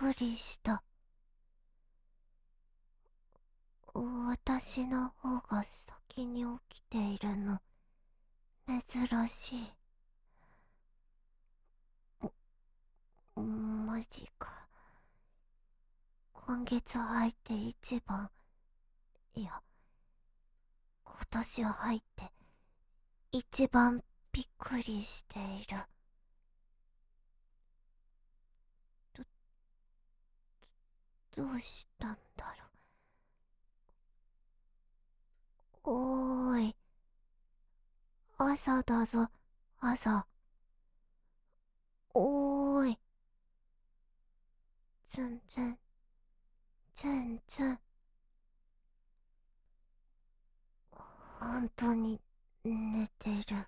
くりした。私の方が先に起きているの、珍しい。マジか。今月入って一番、いや、今年入って一番びっくりしている。どうしたんだろう。おーい、朝だぞ、朝。おーい、全然、全然。本当に寝てる。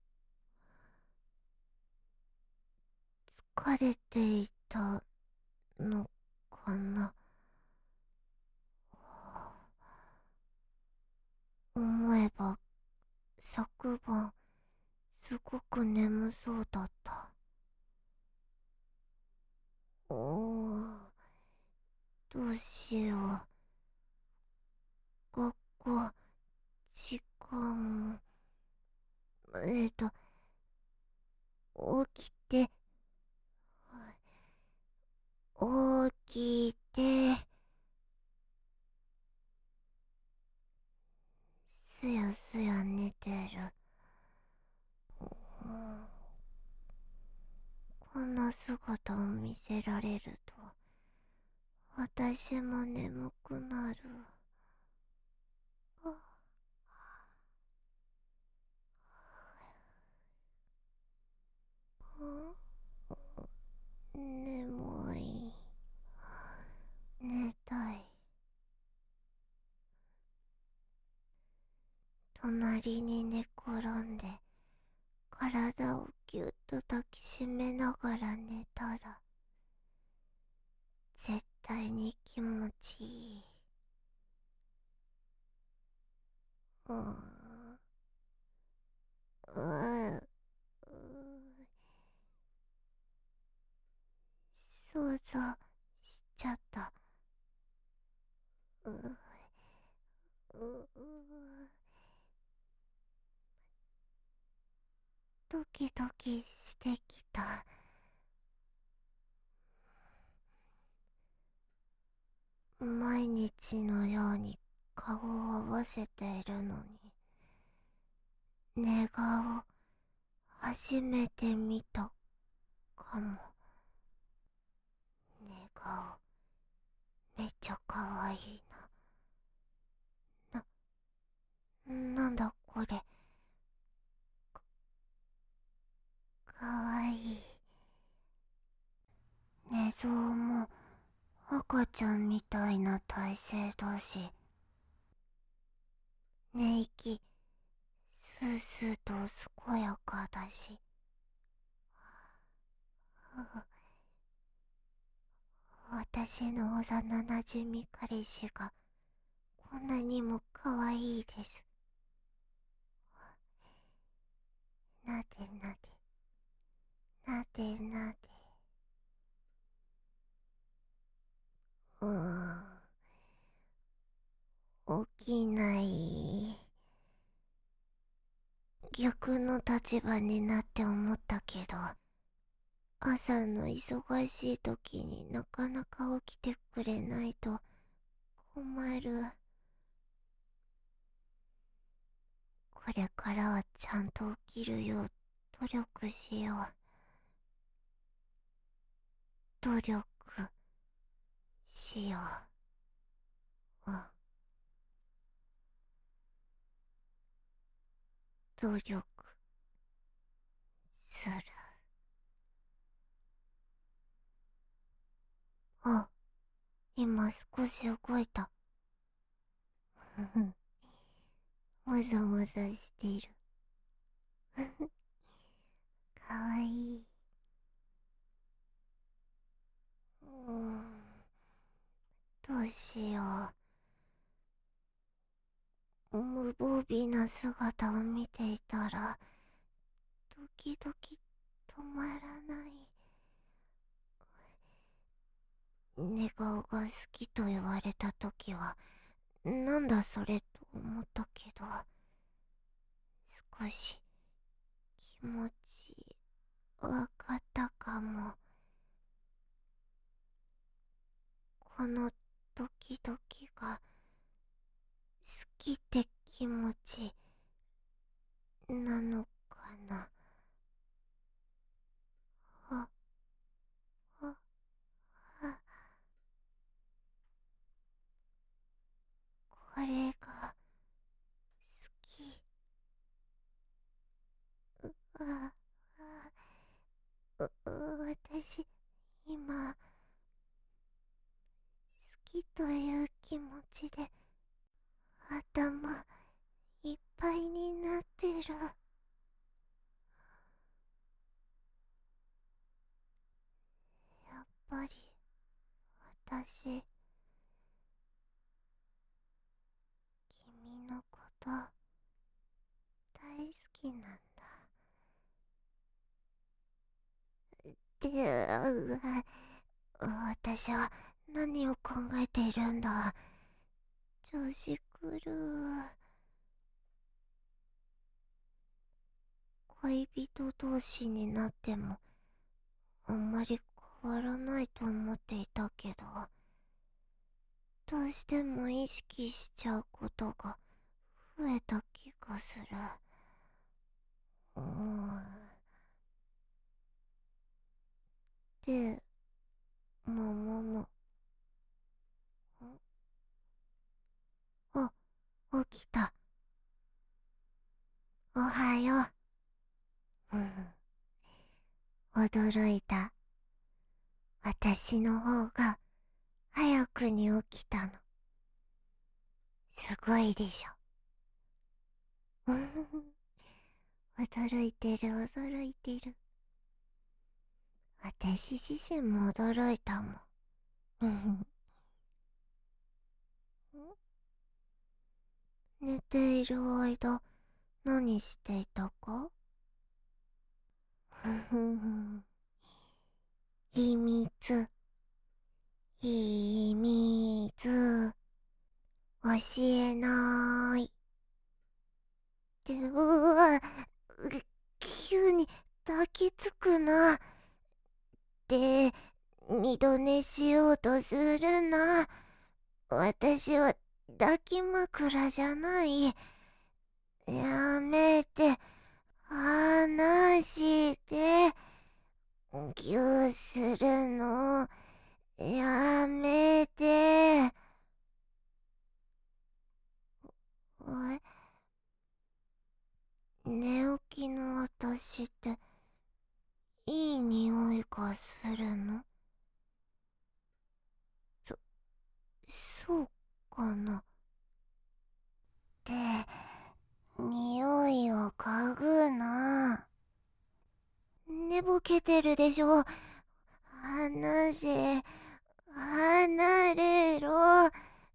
疲れていたのかな。思えば昨晩すごく眠そうだった。おー、どうしよう。学校時間、起きて、起きて、すやすや寝てる。こんな姿を見せられると私も眠くなる。眠い。寝たい。隣に寝転んで体をぎゅっと抱きしめながら寝たら絶対に気持ちいい。うーん、うーん、想像しちゃった。うー、うー、ドキドキしてきた。毎日のように顔を合わせているのに寝顔初めて見たかも。寝顔めっちゃかわいいなんだこれ。かわいい。寝相も赤ちゃんみたいな体勢だし、寝息スースーと健やかだし、私の幼なじみ彼氏がこんなにもかわいいです。なでなで、なでなで。うーん、起きない。逆の立場になって思ったけど、朝の忙しい時になかなか起きてくれないと困る。これからはちゃんと起きるよう努力しよう。努力しよう。うん。努力する。あ、今少し動いた。ふふ、もざもざしている。かわいい。どうしよう。無防備な姿を見ていたらドキドキ止まらない。 寝顔が好きと言われたときは、なんだそれと思ったけど、少し気持ちわかったかも。このドキドキが好きって気持ちなのかな。あ、あ、あ、これが好き。あ、私、今、好きという気持ちで、頭いっぱいになってる。やっぱり、私、君のこと、大好きなんだ。私は何を考えているんだ。調子狂う。恋人同士になってもあんまり変わらないと思っていたけど、どうしても意識しちゃうことが増えた気がする。で、ももも。あ、起きた。おはよう。驚いた。私の方が早くに起きたの。すごいでしょ。驚いてる驚いてる。私自身も驚いたもん。寝ている間、何していたか？秘密、秘密、教えない。急に抱きつくな。で、二度寝しようとするな。私は抱き枕じゃない。やめて、話して。ぎゅーするの。やめて。寝起きの私っていい匂いがするの？そうかな。って匂いを嗅ぐな。寝ぼけてるでしょ。離せ、離れろ。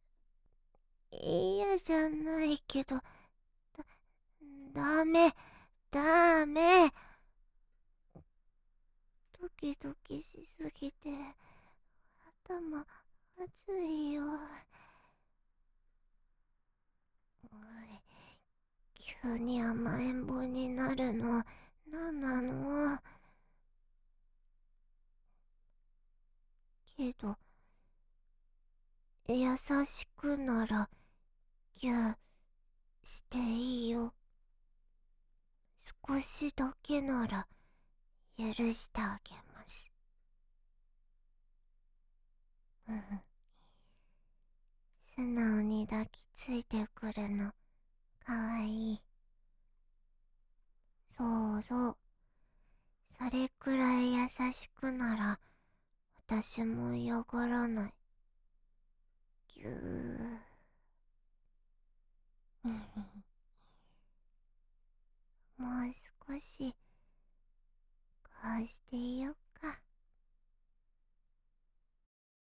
嫌じゃないけど、ダメ、ダメ。ドキドキしすぎて、頭熱いよ。急に甘えん坊になるの、なんなの？けど、優しくなら、ギューしていいよ。少しだけなら、許してあげます。素直に抱きついてくるの、かわいい。そうそう。それくらい優しくなら、私も嫌がらない。ぎゅー。もう少し、こうしていよう